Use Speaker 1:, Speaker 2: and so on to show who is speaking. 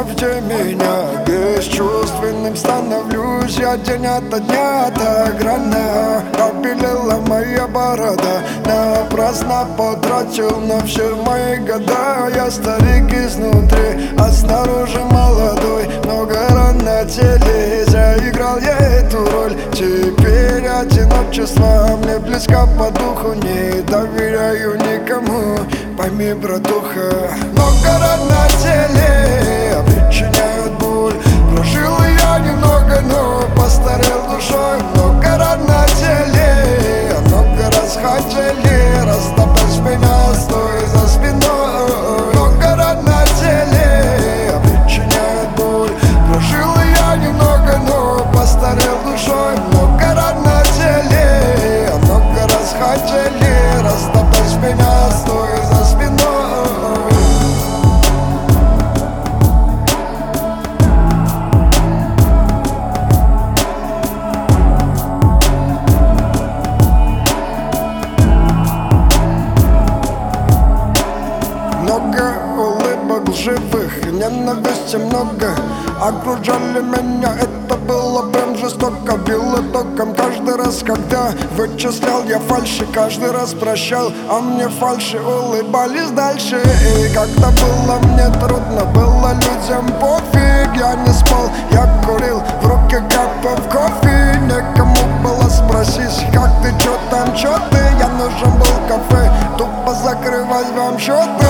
Speaker 1: Оставьте меня, бесчувственным становлюсь я день ото дня, так рано побелела моя борода. Напрасно потратил на все мои года. Я старик изнутри, а снаружи молодой. Много ран на теле, заиграл я эту роль. Теперь одиночество мне близко по духу. Не доверяю никому, пойми, братуха. Много ран на теле причиняют боль. Прожил я немного, но постарел душой. Много ран на теле, много раз хотели растоптать меня, стоя за спиной. Много ран на теле причиняют боль. Прожил я немного, но постарел душой. Много ран на теле, много раз хотели растоптать меня, стоя за спиной. Много улыбок лживых, ненависти много. Окружали меня, это было прям жестоко. Било током каждый раз, когда вычислял я фальши. Каждый раз прощал, а мне фальши улыбались дальше. И когда было мне трудно, было людям пофиг. Я не спал, я курил, в руки капал кофе. Некому было спросить, как ты, чё там, чё ты. Я нужен был в кафе, тупо закрывать вам счеты.